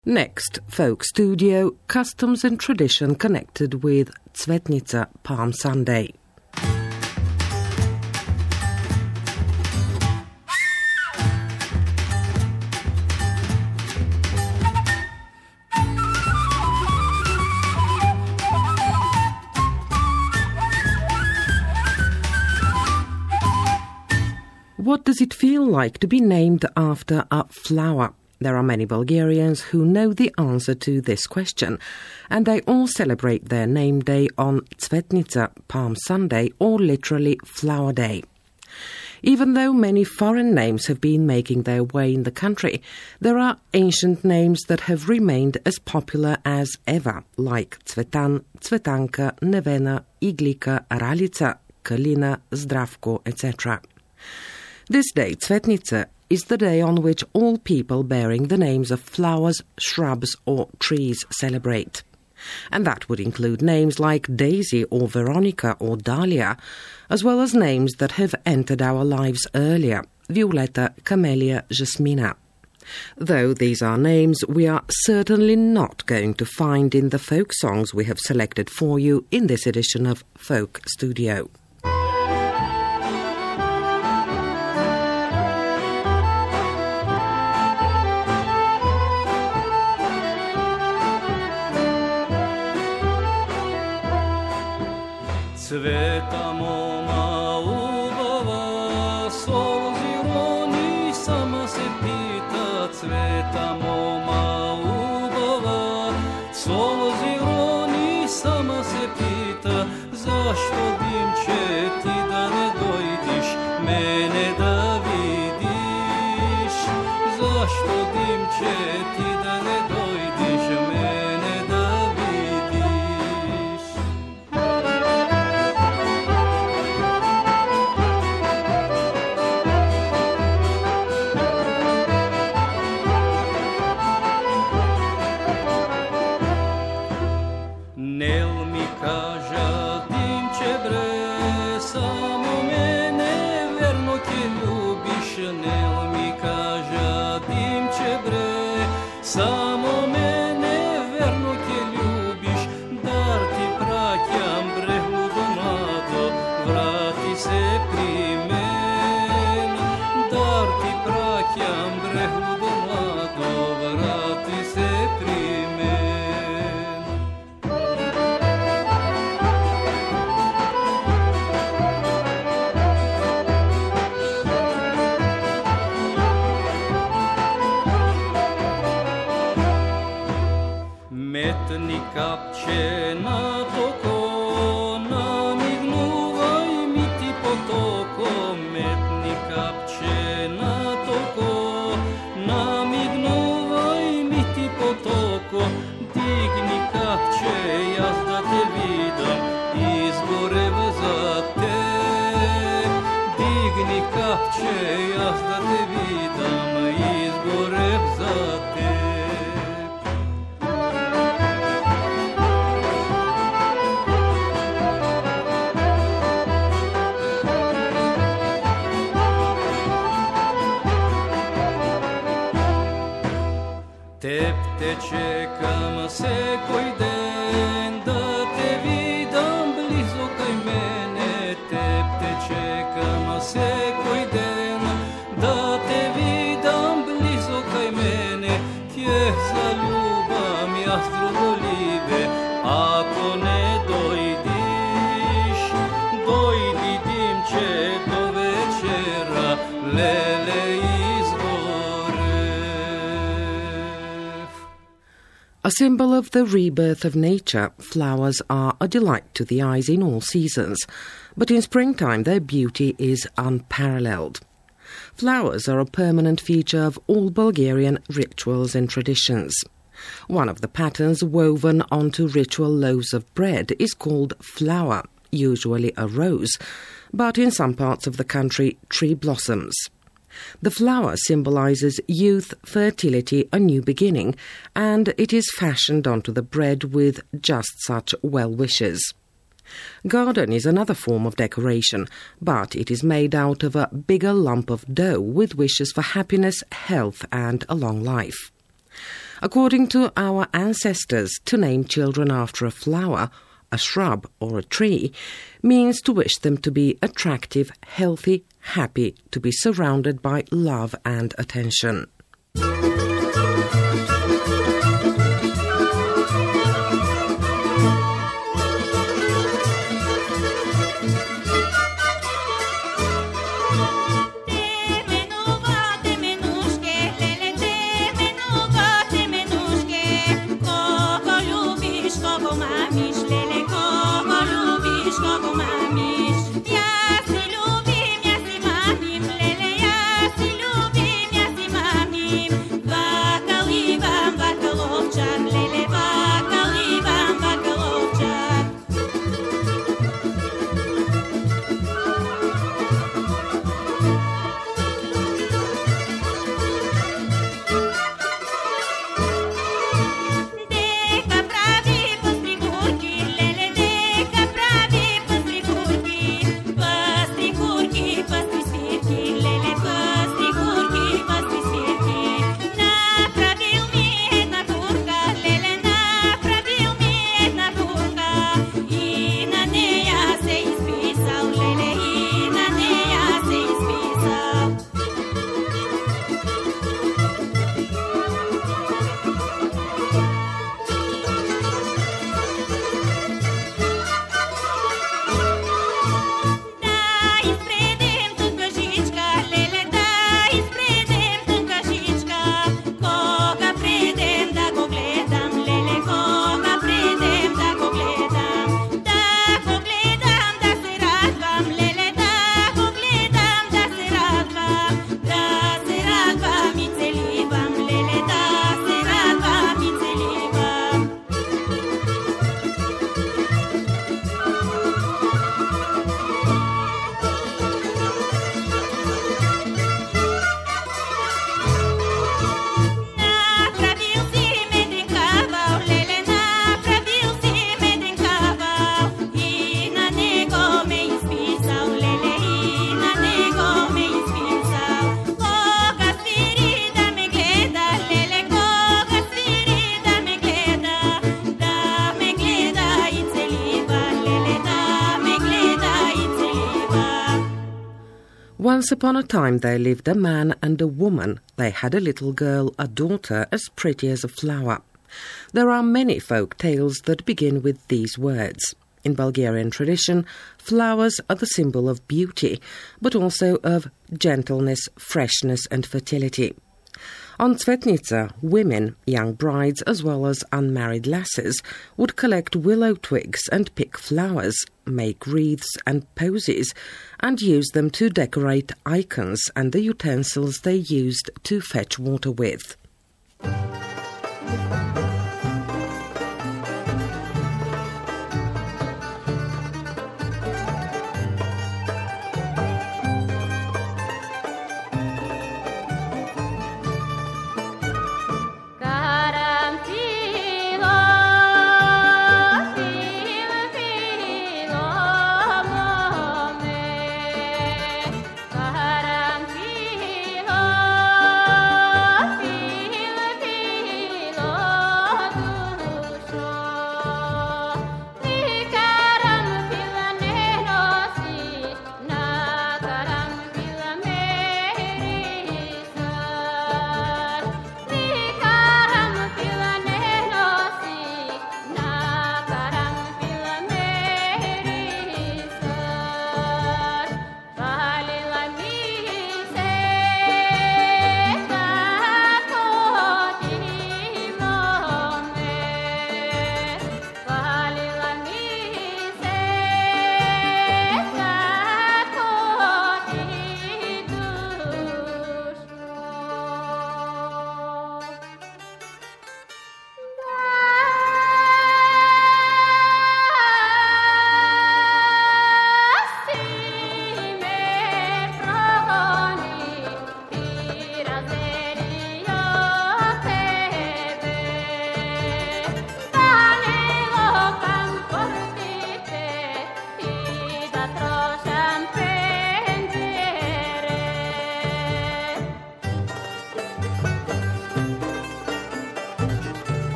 Next, Folk Studio, customs and tradition connected with Cvetnica, Palm Sunday. What does it feel like to be named after a flower? There are many Bulgarians who know the answer to this question, and they all celebrate their name day on Cvetnica, Palm Sunday, or literally Flower Day. Even though many foreign names have been making their way in the country, there are ancient names that have remained as popular as ever, like Cvetan, Cvetanka, Nevena, Iglika, Ralica, Kalina, Zdravko, etc. This day, Cvetnica, is the day on which all people bearing the names of flowers, shrubs or trees celebrate. And that would include names like Daisy or Veronica or Dahlia, as well as names that have entered our lives earlier, Violeta, Camellia, Jasmina. Though these are names we are certainly not going to find in the folk songs we have selected for you in this edition of Folk Studio. Cveta moma ubava, solzi roni, sama se pita. Cveta moma ubava, solzi roni, sama se pita. Zašto dimče ti da ne dojdiš, mene da vidiš? Zašto dimče ti da ne dojdiš, mene da vidiš? Nel mi kaža dimče bre, samo mene verno ke ljubiš. Nel mi kaža dimče bre, samo mene verno ke ljubiš. Dar ti praćam bre ludo mlado, vrati se pri men. Dar ti praćam bre ludo mlado, vrati se pri men. Metni kapče na toko, namignuvaj mi ti potoko. Metni kapče na toko, namignuvaj mi ti potoko. Digni kapče, jaz da te vidim, izgorev za te. Digni kapče, jaz da te vidim, izgorev za te. Теб те чекам секой ден, да те видам близо кај мене. Теб те чекам секой ден, да те видам близо кај мене. Ќе заљубам јас друго ливе, ако не дојдиш. Дојди димче до вечера, леле A symbol of the rebirth of nature, flowers are a delight to the eyes in all seasons, but in springtime their beauty is unparalleled. Flowers are a permanent feature of all Bulgarian rituals and traditions. One of the patterns woven onto ritual loaves of bread is called flower, usually a rose, but in some parts of the country, tree blossoms. The flower symbolizes youth, fertility, a new beginning, and it is fashioned onto the bread with just such well wishes. Garden is another form of decoration, but it is made out of a bigger lump of dough with wishes for happiness, health and a long life. According to our ancestors, to name children after a flower, a shrub or a tree means to wish them to be attractive, healthy, happy, to be surrounded by love and attention. Once upon a time there lived a man and a woman. They had a little girl, a daughter, as pretty as a flower. There are many folk tales that begin with these words. In Bulgarian tradition, flowers are the symbol of beauty, but also of gentleness, freshness and fertility. On Tsvetnitsa, women, young brides as well as unmarried lasses, would collect willow twigs and pick flowers, make wreaths and posies, and use them to decorate icons and the utensils they used to fetch water with. Oh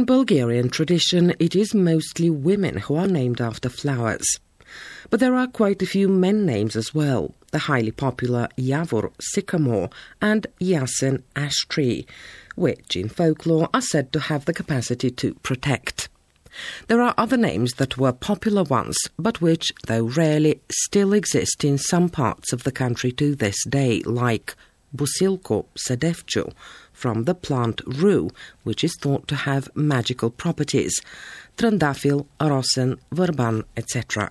In Bulgarian tradition, it is mostly women who are named after flowers. But there are quite a few men names as well, the highly popular Yavor, sycamore, and Yasen, ash tree, which in folklore are said to have the capacity to protect. There are other names that were popular once, but which, though rarely, still exist in some parts of the country to this day, like Busilko sedevchu, from the plant rue, which is thought to have magical properties, trandafil, rosen, verban, etc.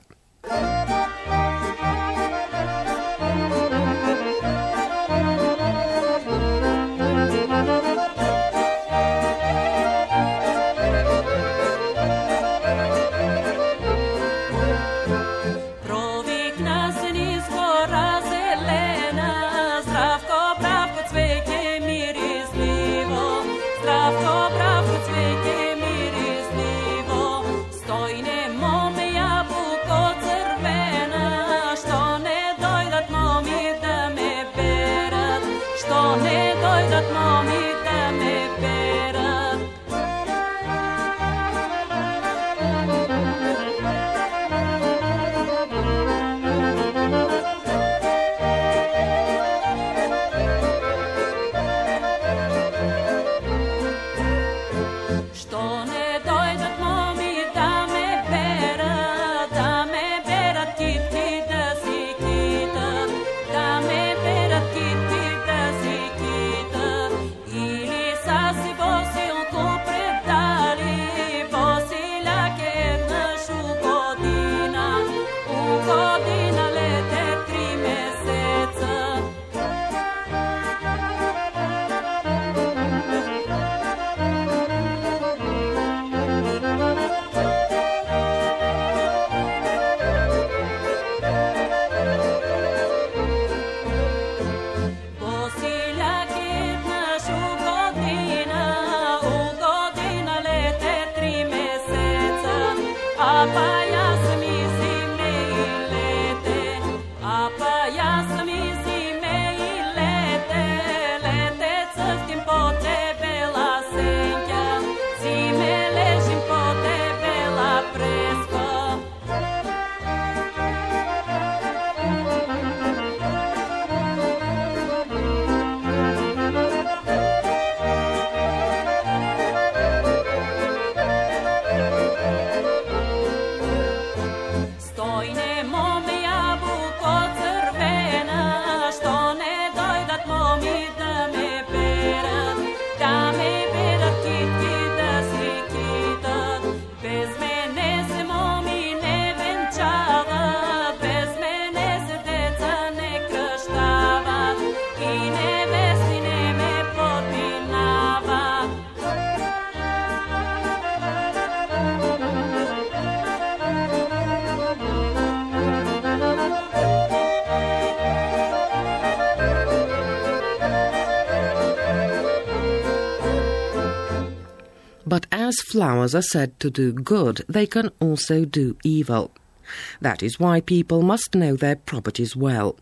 But as flowers are said to do good, they can also do evil. That is why people must know their properties well.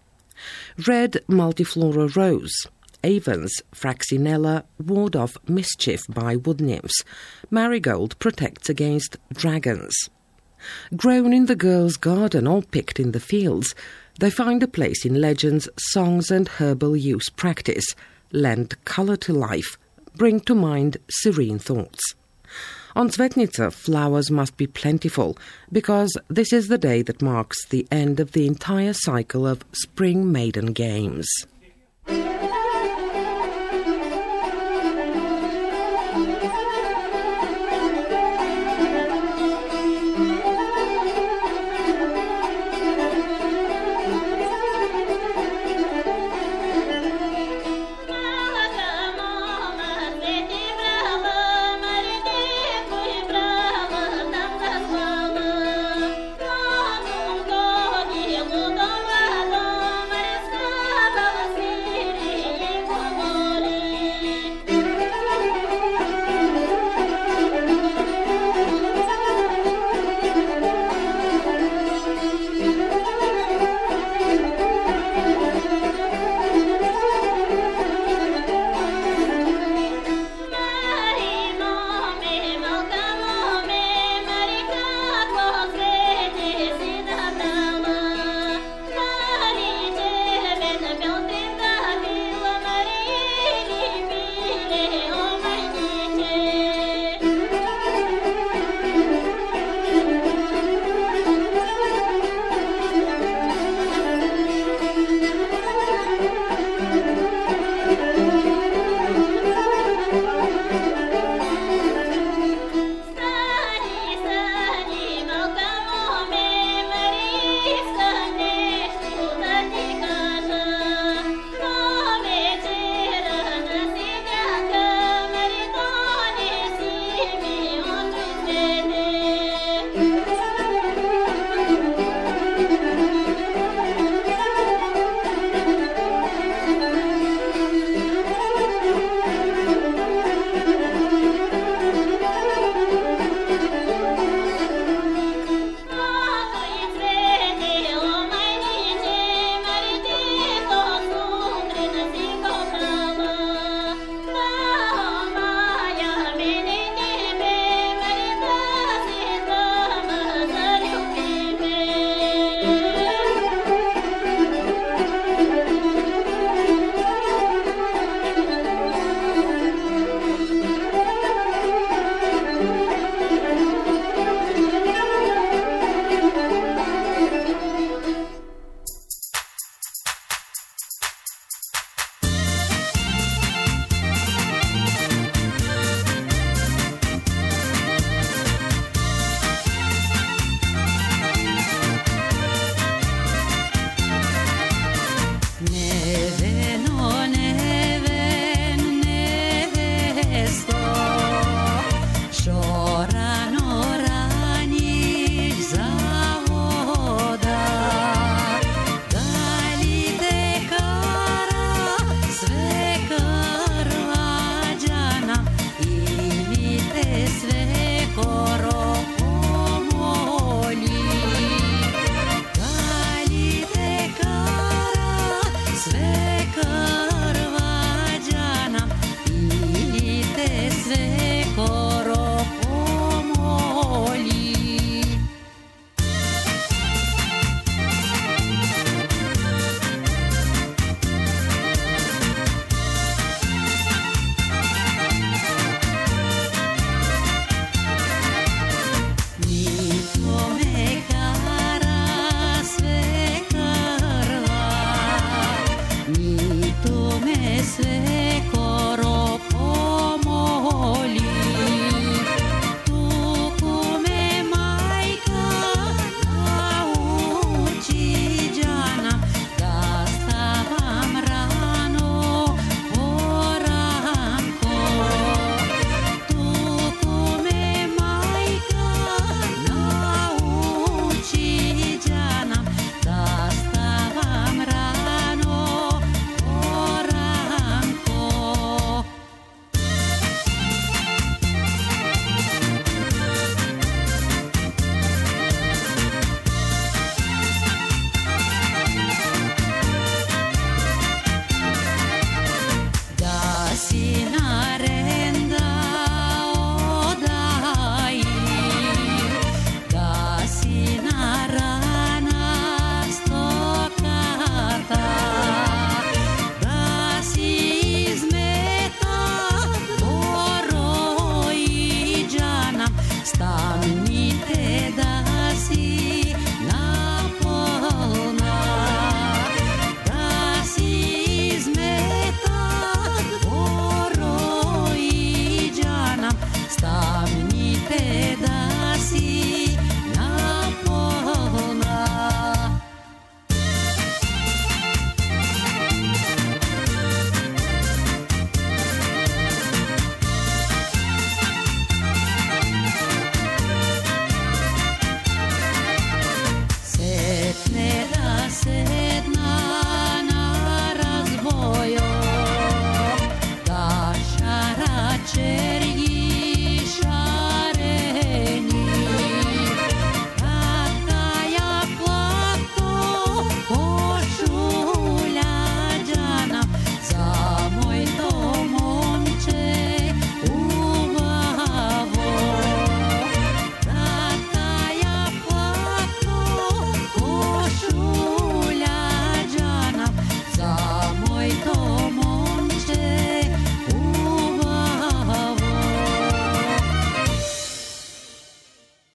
Red multiflora rose, avens, fraxinella ward off mischief by wood nymphs. Marigold protects against dragons. Grown in the girl's garden or picked in the fields, they find a place in legends, songs and herbal use practice, lend colour to life, bring to mind serene thoughts. On Tsvetnitsa, flowers must be plentiful, because this is the day that marks the end of the entire cycle of spring maiden games.